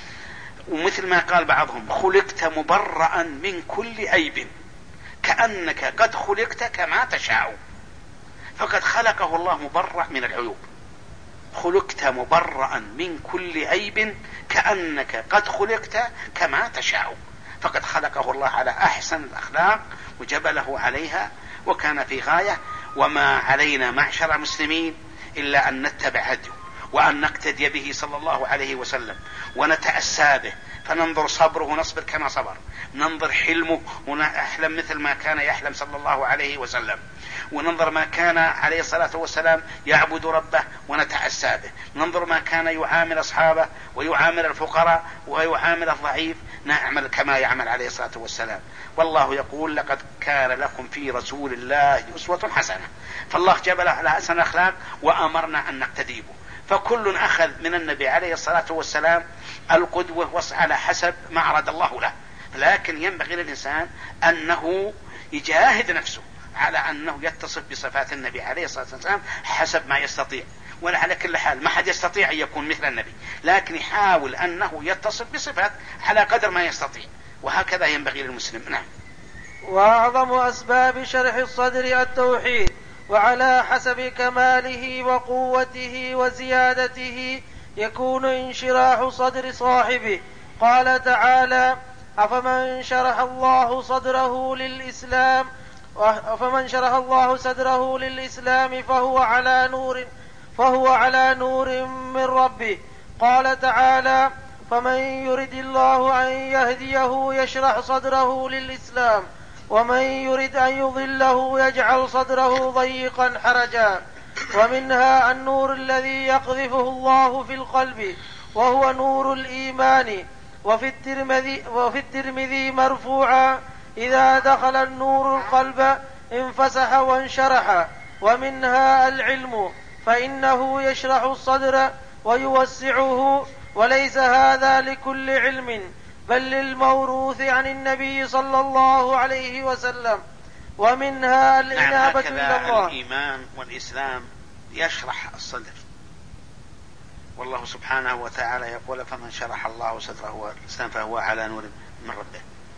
ومثل ما قال بعضهم: خلقت مبرأ من كل عيب كأنك قد خلقت كما تشاء. فقد خلقه الله مبرأ من العيوب، خلقت مبرأ من كل عيب كأنك قد خلقت كما تشاء. فقد خلقه الله على أحسن الأخلاق وجبله عليها، وكان في غاية. وما علينا معشر المسلمين إلا أن نتبع هديه وأن نقتدي به صلى الله عليه وسلم ونتأسى به، فننظر صبره ونصبر كما صبر، ننظر حلمه ونحلم مثل ما كان يحلم صلى الله عليه وسلم، وننظر ما كان عليه الصلاة والسلام يعبد ربه ونتأسى به، ننظر ما كان يعامل أصحابه ويعامل الفقراء ويعامل الضعيف، نعمل كما يعمل عليه الصلاة والسلام. والله يقول: لقد كان لكم في رسول الله أسوة حسنة. فالله جبل على حسن الأخلاق وأمرنا أن نقتدي به، فكل أخذ من النبي عليه الصلاة والسلام القدوة على حسب ما أراد الله له، لكن ينبغي للإنسان أنه يجاهد نفسه على أنه يتصف بصفات النبي عليه الصلاة والسلام حسب ما يستطيع. ولا على كل حال ما حد يستطيع أن يكون مثل النبي، لكن يحاول أنه يتصف بصفات على قدر ما يستطيع، وهكذا ينبغي للمسلم. نعم.
وأعظم أسباب شرح الصدر التوحيد، وعلى حسب كماله وقوته وزيادته يكون انشراح صدر صاحبه. قال تعالى: أفمن شرح الله صدره للإسلام أفمن شرح الله صدره للإسلام فهو على نور فهو على نور من ربه. قال تعالى: فمن يرد الله أن يهديه يشرح صدره للإسلام ومن يرد أن يضله يجعل صدره ضيقا حرجا. ومنها النور الذي يقذفه الله في القلب وهو نور الإيمان. وفي الترمذي, وفي الترمذي مرفوعا: إذا دخل النور القلب انفسح وانشرح. ومنها العلم، فإنه يشرح الصدر ويوسعه، وليس هذا لكل علم بل للموروث عن النبي صلى الله عليه وسلم. ومنها الإنابة إلى الله.
الإيمان والإسلام يشرح الصدر، والله سبحانه وتعالى يقول: فمن شرح الله صدره الإسلام فهو على نور من ربه.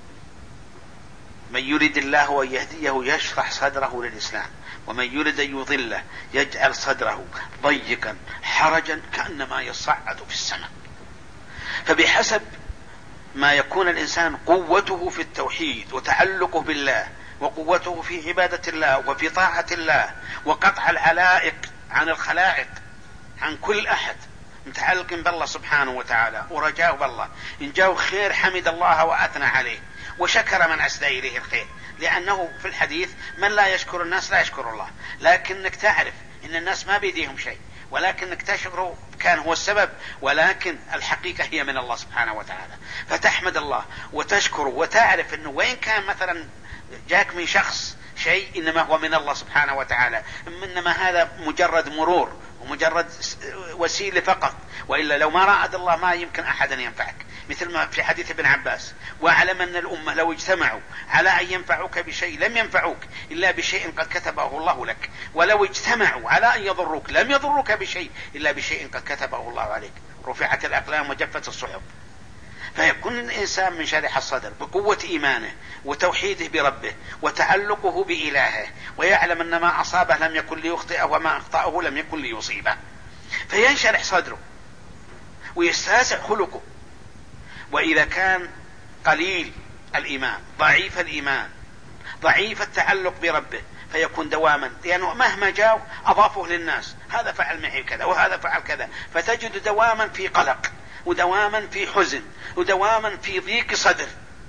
من يريد الله أن يهديه يشرح صدره للإسلام، ومن يريد أن يضله يجعل صدره ضيقا حرجا كأنما يصعد في السماء. فبحسب ما يكون الإنسان قوته في التوحيد وتعلقه بالله وقوته في عبادة الله وفي طاعة الله وقطع العلائق عن الخلائق عن كل أحد متعلق بالله سبحانه وتعالى ورجاه بالله، إن جاء خير حمد الله وأثنى عليه وشكر من أسدى إليه الخير، لأنه في الحديث: من لا يشكر الناس لا يشكر الله. لكنك تعرف إن الناس ما بيديهم شيء، ولكنك تشكره كان هو السبب، ولكن الحقيقة هي من الله سبحانه وتعالى، فتحمد الله وتشكره وتعرف أنه وين كان مثلا جاك من شخص شيء إنما هو من الله سبحانه وتعالى، إنما هذا مجرد مرور ومجرد وسيلة فقط، وإلا لو ما رأد الله ما يمكن أحد أن ينفعك. مثل ما في حديث ابن عباس: واعلم أن الأمة لو اجتمعوا على أن ينفعوك بشيء لم ينفعوك إلا بشيء قد كتبه الله لك، ولو اجتمعوا على أن يضروك لم يضروك بشيء إلا بشيء قد كتبه الله عليك. رفعت الأقلام وجفت الصحف. فيكون الإنسان من شرح الصدر بقوة إيمانه وتوحيده بربه وتعلقه بإلهه، ويعلم أن ما أصابه لم يكن ليخطئه وما أخطأه لم يكن ليصيبه، فينشرح صدره ويستاسع خلقه. وإذا كان قليل الإيمان، ضعيف الإيمان، ضعيف التعلق بربه، فيكون دواما، لأنه مهما جاء أضافه للناس، هذا فعل معي كذا وهذا فعل كذا، فتجد دواما في قلق ودواما في حزن ودواما في ضيق صدر.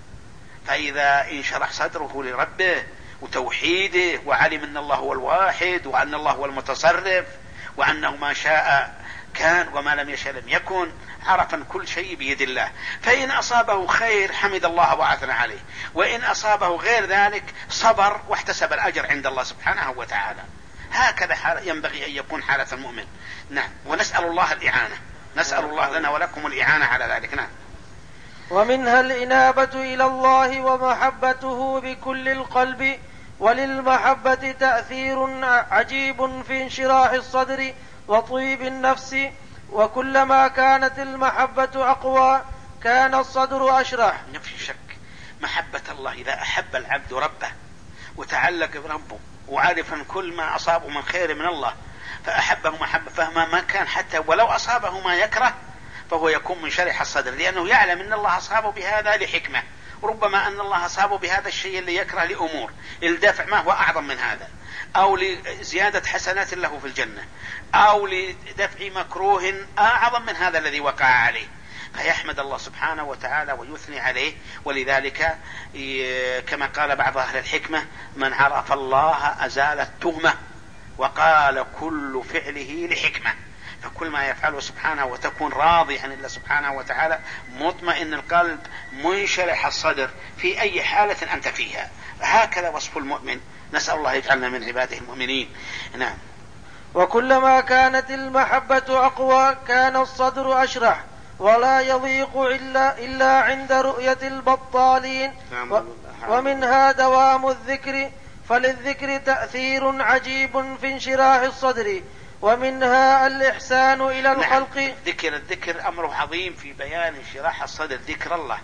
فإذا انشرح صدره لربه وتوحيده وعلم أن الله هو الواحد وأن الله هو المتصرف وأنه ما شاء كان وما لم يشاء لم يكن، عرف أن كل شيء بيد الله. فإن أصابه خير حمد الله وأثنى عليه، وإن أصابه غير ذلك صبر واحتسب الأجر عند الله سبحانه وتعالى. هكذا ينبغي أن يكون حالة المؤمن. نعم. ونسأل الله الإعانة، نسأل الله لنا ولكم الإعانة على ذلك. نعم.
ومنها الإنابة إلى الله ومحبته بكل القلب، وللمحبة تأثير عجيب في انشراح الصدر وطيب النفس، وكلما كانت المحبة أقوى كان الصدر أشرح.
ما في شك محبة الله، إذا أحب العبد ربه وتعلق بربه وعارف أن كل ما أصابه من خير من الله فأحبه محبة، فما ما كان حتى ولو أصابه ما يكره فهو يكون من شرح الصدر، لأنه يعلم أن الله أصابه بهذا لحكمة، وربما أن الله أصابه بهذا الشيء اللي يكره لأمور الدافع ما هو أعظم من هذا، أو لزيادة حسنات له في الجنة، أو لدفع مكروه أعظم من هذا الذي وقع عليه، فيحمد الله سبحانه وتعالى ويثني عليه. ولذلك كما قال بعض أهل الحكمة: من عرف الله أزال التهمة، وقال كل فعله لحكمة. فكل ما يفعله سبحانه وتكون راضي عن الله سبحانه وتعالى، مطمئن القلب، منشرح الصدر في أي حالة أنت فيها. هكذا وصف المؤمن. نسأل الله يجعلنا من عباده المؤمنين. نعم.
وكلما كانت المحبة أقوى كان الصدر أشرح ولا يضيق إلا, إلا عند رؤية البطالين. و ومنها دوام الذكر، فللذكر تأثير عجيب في انشراح الصدر. ومنها الإحسان إلى الخلق.
نعم. ذكر الذكر أمر عظيم في بيان انشراح الصدر. ذكر الله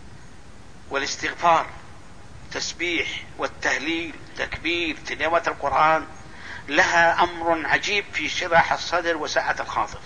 والاستغفار، تسبيح والتهليل، تكبير، تلاوة القرآن، لها أمر عجيب في انشراح الصدر وسعة الخاطر.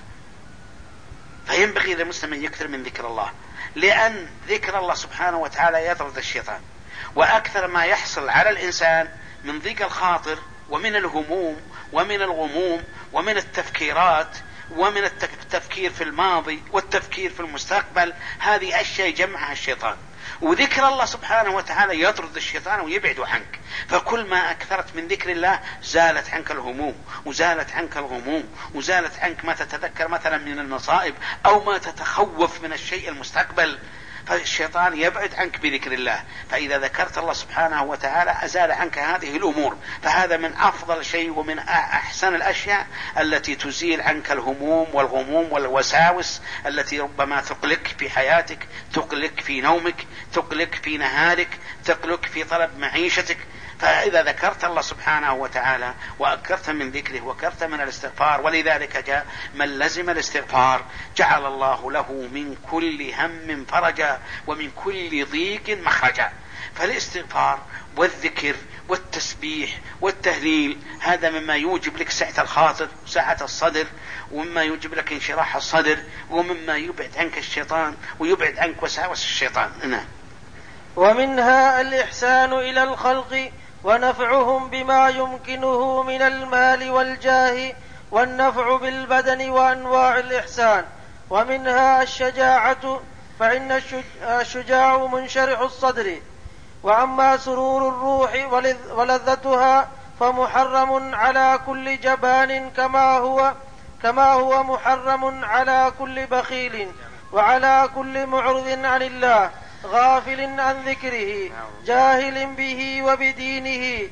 فينبغي للمسلم أن يكثر من ذكر الله، لأن ذكر الله سبحانه وتعالى يطرد الشيطان. وأكثر ما يحصل على الإنسان من ضيق الخاطر ومن الهموم ومن الغموم ومن التفكيرات ومن التفكير في الماضي والتفكير في المستقبل، هذه أشياء جمعها الشيطان. وذكر الله سبحانه وتعالى يطرد الشيطان ويبعد عنك. فكل ما أكثرت من ذكر الله زالت عنك الهموم وزالت عنك الغموم وزالت عنك ما تتذكر مثلا من المصائب أو ما تتخوف من الشيء المستقبل، فالشيطان يبعد عنك بذكر الله. فإذا ذكرت الله سبحانه وتعالى أزال عنك هذه الأمور. فهذا من أفضل شيء ومن أحسن الأشياء التي تزيل عنك الهموم والغموم والوساوس التي ربما تقلق في حياتك، تقلق في نومك، تقلق في نهارك، تقلق في طلب معيشتك. فإذا ذكرت الله سبحانه وتعالى وأكثرت من ذكره وأكثرت من الاستغفار، ولذلك جاء من لزم الاستغفار جعل الله له من كل هم فرجا ومن كل ضيق مخرجا. فالاستغفار والذكر والتسبيح والتهليل هذا مما يوجب لك سعة الخاطر وسعة الصدر، ومما يوجب لك انشراح الصدر، ومما يبعد عنك الشيطان ويبعد عنك وساوس الشيطان. نعم.
ومنها الإحسان إلى الخلق ونفعهم بما يمكنه من المال والجاه، والنفع بالبدن وأنواع الإحسان. ومنها الشجاعة، فإن الشجاع منشرح الصدر. وأما سرور الروح ولذتها فمحرم على كل جبان كما هو كما هو محرم على كل بخيل وعلى كل معرض عن الله غافل عن ذكره جاهل به وبدينه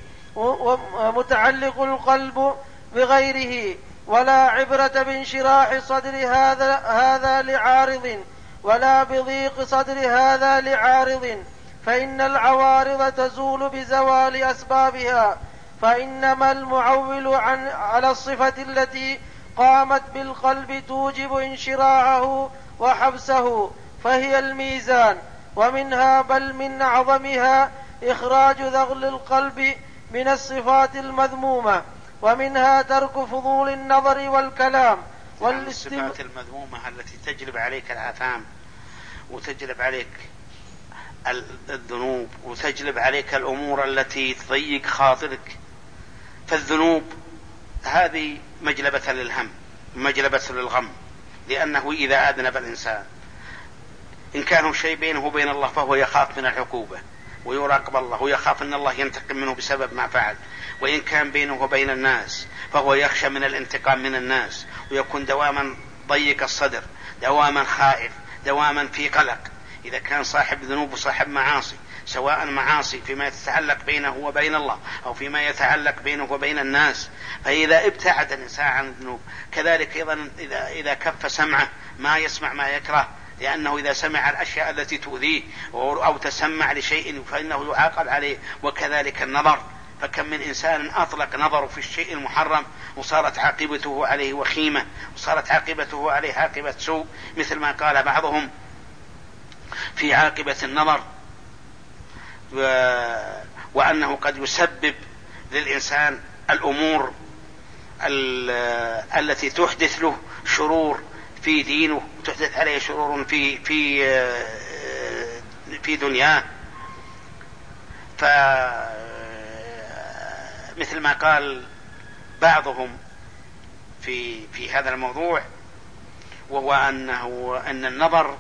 ومتعلق القلب بغيره. ولا عبرة بانشراح صدر هذا هذا لعارض ولا بضيق صدر هذا لعارض، فإن العوارض تزول بزوال أسبابها. فإنما المعول عن على الصفة التي قامت بالقلب توجب انشراعه وحبسه، فهي الميزان. ومنها بل من أعظمها إخراج ذغل القلب من الصفات المذمومة. ومنها ترك فضول النظر والكلام
والاستماع. الصفات المذمومة التي تجلب عليك الآثام وتجلب عليك الذنوب وتجلب عليك الأمور التي تضيق خاطرك. فالذنوب هذه مجلبة للهم مجلبة للغم، لأنه إذا أذنب الإنسان إن كان شيء بينه وبين الله فهو يخاف من العقوبة ويراقب الله ويخاف أن الله ينتقم منه بسبب ما فعل، وإن كان بينه وبين الناس فهو يخشى من الانتقام من الناس ويكون دواما ضيق الصدر، دواما خائف، دواما في قلق. إذا كان صاحب ذنوب وصاحب معاصي، سواء معاصي فيما يتعلق بينه وبين الله أو فيما يتعلق بينه وبين الناس، فإذا ابتعد الإنسان عن الذنوب. كذلك أيضا إذا, إذا كف سمعه ما يسمع ما يكره، لأنه إذا سمع الأشياء التي تؤذيه أو تسمع لشيء فإنه يعاقب عليه. وكذلك النظر، فكم من إنسان أطلق نظره في الشيء المحرم وصارت عاقبته عليه وخيمة، وصارت عاقبته عليه عاقبة سوء، مثل ما قال بعضهم في عاقبة النظر و... وأنه قد يسبب للإنسان الأمور ال... التي تحدث له شرور في دينه وتحدث عليه شرور في في في دنياه. فمثل ما قال بعضهم في في هذا الموضوع، وهو أنه أن النظر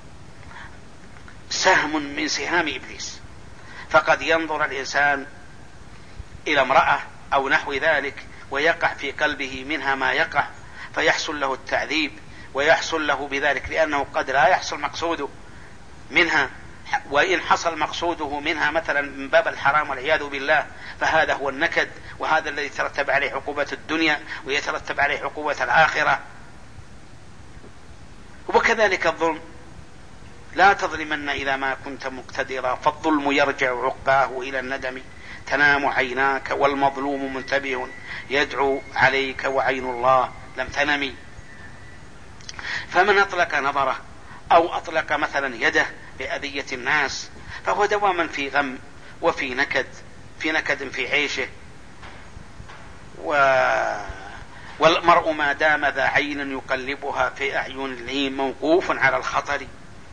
سهم من سهام إبليس، فقد ينظر الإنسان إلى امرأة أو نحو ذلك ويقع في قلبه منها ما يقع، فيحصل له التعذيب ويحصل له بذلك، لأنه قد لا يحصل مقصوده منها، وإن حصل مقصوده منها مثلا من باب الحرام والعياذ بالله فهذا هو النكد، وهذا الذي يترتب عليه عقوبة الدنيا ويترتب عليه عقوبة الآخرة. وكذلك الظلم، لا تظلمن إذا ما كنت مقتدرا فالظلم يرجع عقباه إلى الندم، تنام عيناك والمظلوم منتبه يدعو عليك وعين الله لم تنمي. فمن أطلق نظره أو أطلق مثلا يده بأذية الناس فهو دواما في غم وفي نكد في نكد في عيشه. و... والمرء ما دام ذا عين يقلبها في أعين العين موقوف على الخطر.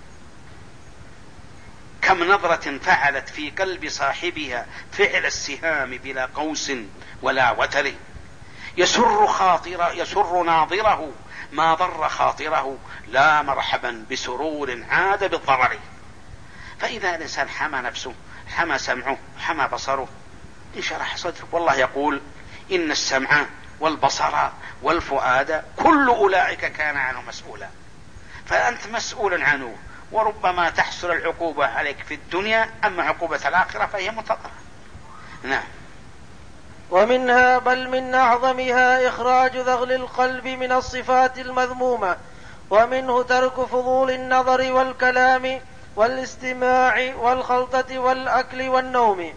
كم نظرة فعلت في قلب صاحبها فعل السهام بلا قوس ولا وتر، يسر خاطر يسر ناظره ما ضر خاطره، لا مرحبا بسرور عاد بالضرر. فإذا الإنسان حمى نفسه، حمى سمعه، حمى بصره، انشرح صدره. والله يقول إن السمع والبصر والفؤاد كل أولئك كان عنه مسؤولا. فأنت مسؤول عنه، وربما تحصل العقوبة عليك في الدنيا، أما عقوبة الآخرة فهي منتظرة. نعم.
ومنها بل من أعظمها إخراج ذغل القلب من الصفات المذمومة. ومنه ترك فضول النظر والكلام والاستماع والخلطة والأكل والنوم.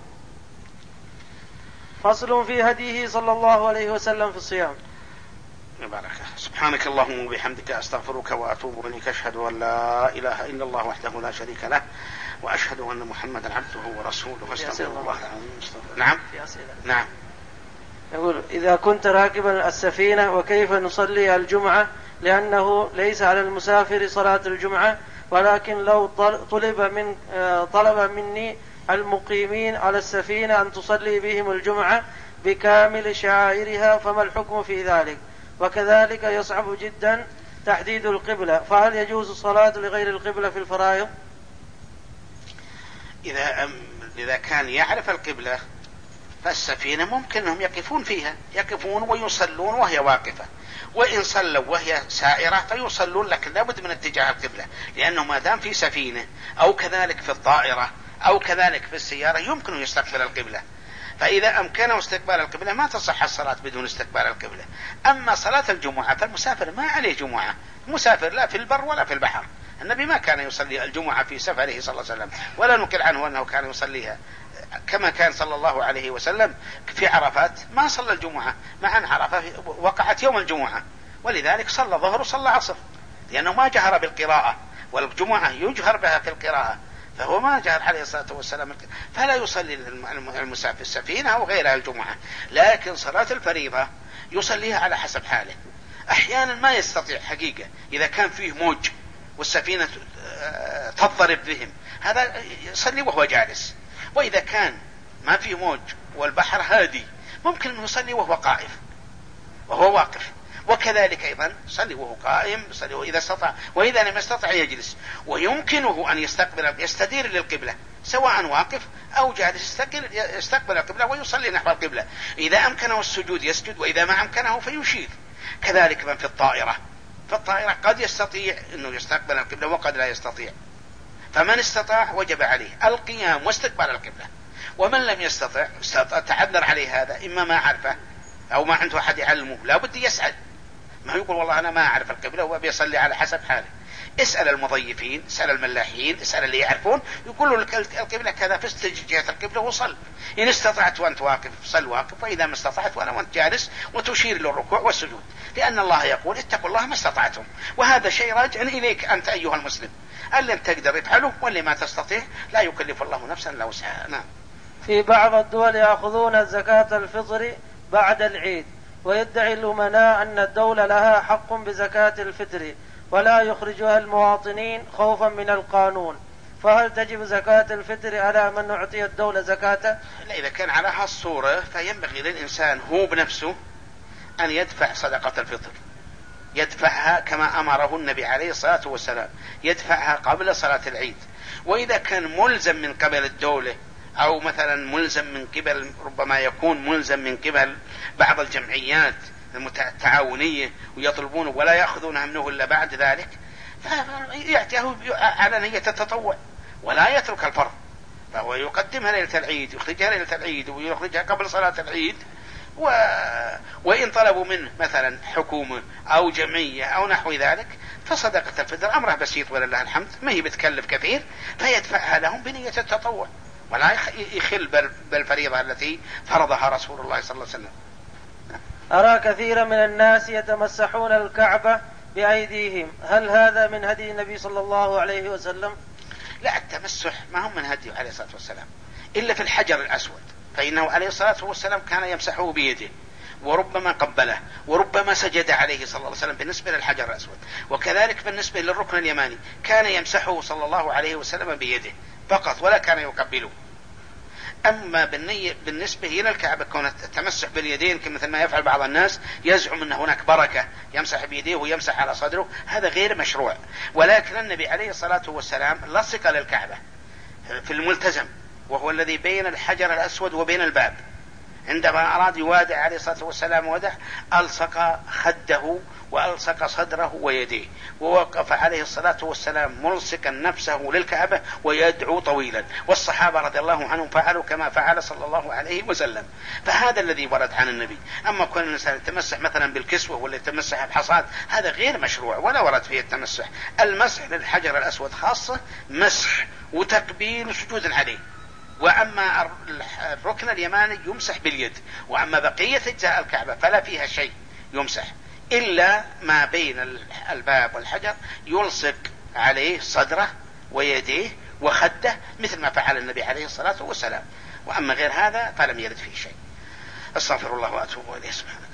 فصل في هديه صلى الله عليه وسلم في الصيام.
بارك. سبحانك اللهم وبحمدك أستغفرك وأتوب إليك، أشهد أن لا إله إلا الله وحده لا شريك له، وأشهد أن محمدا عبده ورسوله. أستغفر الله. نعم. نعم.
يقول إذا كنت راكبا السفينة وكيف نصلي الجمعة، لأنه ليس على المسافر صلاة الجمعة، ولكن لو طلب من طلب مني المقيمين على السفينة أن تصلي بهم الجمعة بكامل شعائرها فما الحكم في ذلك؟ وكذلك يصعب جدا تحديد القبلة، فهل يجوز الصلاة لغير القبلة في الفرائض؟
إذا إذا كان يعرف القبلة فالسفينة ممكن أنهم يقفون فيها، يقفون ويصلون وهي واقفة، وإن صلوا وهي سائرة فيصلون، لكن لابد من اتجاه القبلة، لأنه ما دام في سفينة أو كذلك في الطائرة أو كذلك في السيارة يمكن أن يستقبل القبلة. فإذا أمكنه استقبال القبلة ما تصح الصلاة بدون استقبال القبلة. أما صلاة الجمعة فالمسافر ما عليه جمعة، مسافر لا في البر ولا في البحر. النبي ما كان يصلي الجمعة في سفره صلى الله عليه وسلم، ولا نقل عنه أنه كان يصليها، كما كان صلى الله عليه وسلم في عرفات ما صلى الجمعة، مع أن عرفة وقعت يوم الجمعة، ولذلك صلى ظهر وصلى عصر، لأنه ما جهر بالقراءة والجمعة يجهر بها في القراءة، فهو ما جهر عليه الصلاة والسلام، فلا يصلي المسافر في السفينة أو غيرها الجمعة. لكن صلاة الفريضة يصليها على حسب حاله. أحيانا ما يستطيع حقيقة، إذا كان فيه موج والسفينة تضرب بهم، هذا يصلي وهو جالس. وإذا كان ما فيه موج والبحر هادي ممكن أن يصلي وهو قائم وهو واقف. وكذلك أيضا يصلي وهو قائم، يصلي إذا استطاع، وإذا لم يستطع يجلس. ويمكنه أن يستقبل يستدير للقبلة سواء واقف أو جالس، يستقبل القبلة ويصلي نحو القبلة. إذا أمكنه السجود يسجد، وإذا ما أمكنه فيشير. كذلك من في الطائرة، في الطائرة قد يستطيع أنه يستقبل القبلة وقد لا يستطيع، فمن استطاع وجب عليه القيام واستقبال القبلة. ومن لم يستطع تعذر عليه هذا، إما ما عرفه أو ما عنده أحد يعلمه، لا بد يسأل، ما يقول والله أنا ما أعرف القبلة وبيصلي على حسب حاله. اسأل المضيفين، اسأل الملاحين، اسأل اللي يعرفون، يقولوا لك القبلة كذا، فاستجه جهة القبلة وصل. إن استطعت وأنت واقف صل واقف، وإذا ما استطعت وأنا وأنت جالس، وتشير للركوع والسجود، لأن الله يقول اتقوا الله ما استطعتم. وهذا شيء راجع إليك أنت أيها المسلم، اللي تقدر افعله، واللي ما تستطيع لا يكلف الله نفسا إلا وسعها. نعم.
في بعض الدول يأخذون زكاة الفطر بعد العيد، ويدعي الأمناء أن الدولة لها حق بزكاة الفطر ولا يخرجها المواطنين خوفا من القانون، فهل تجب زكاة الفطر على من أعطي الدولة زكاته؟
لا، إذا كان على هالصورة فينبغي للإنسان هو بنفسه أن يدفع صدقة الفطر، يدفعها كما أمره النبي عليه الصلاة والسلام، يدفعها قبل صلاة العيد. وإذا كان ملزم من قبل الدولة، أو مثلا ملزم من قبل، ربما يكون ملزم من قبل بعض الجمعيات التعاونية ويطلبون ولا يأخذونها منه إلا بعد ذلك، فيعطيه على نية التطوع ولا يترك الفرض، فهو يقدمها ليلة العيد، يخرجها ليلة العيد ويخرجها قبل صلاة العيد. و... وإن طلبوا منه مثلا حكومة أو جمعية أو نحو ذلك، فصدقة الفطر أمره بسيط ولله الحمد، ما هي بتكلف كثير، فيدفعها لهم بنية التطوع ولا يخل بالفريضة التي فرضها رسول الله صلى الله عليه وسلم.
أرى كثيرا من الناس يتمسحون الكعبة بأيديهم، هل هذا من هدي النبي صلى الله عليه وسلم؟
لا، التمسح ما هم من هديه عليه الصلاة والسلام إلا في الحجر الأسود، فإنه عليه الصلاة والسلام كان يمسحه بيده، وربما قبله، وربما سجد عليه صلى الله عليه وسلم بالنسبة للحجر الأسود. وكذلك بالنسبة للركن اليماني كان يمسحه صلى الله عليه وسلم بيده فقط ولا كان يقبله. أما بالنسبة إلى الكعبة كون التمسح باليدين كمثل ما يفعل بعض الناس، يزعم أن هناك بركة يمسح بيديه ويمسح على صدره، هذا غير مشروع. ولكن النبي عليه الصلاة والسلام لصق للكعبة في الملتزم، وهو الذي بين الحجر الأسود وبين الباب، عندما أراد يوادع عليه الصلاة والسلام ودع، ألصق خده وألصق صدره ويديه، ووقف عليه الصلاة والسلام ملصقا نفسه للكعبة ويدعو طويلا. والصحابة رضي الله عنهم فعلوا كما فعل صلى الله عليه وسلم. فهذا الذي ورد عن النبي. أما كون الإنسان يتمسح مثلا بالكسوة ولا يتمسح بحصاد، هذا غير مشروع ولا ورد فيه التمسح. المسح للحجر الأسود خاصة مسح وتقبيل وسجود عليه. وأما الركن اليماني يمسح باليد. وأما بقية أجزاء الكعبة فلا فيها شيء يمسح إلا ما بين الباب والحجر، يلصق عليه صدره ويديه وخده مثل ما فعل النبي عليه الصلاة والسلام. وأما غير هذا فلم يرد فيه شيء. استغفر الله وأتوب إليه. سبحانه.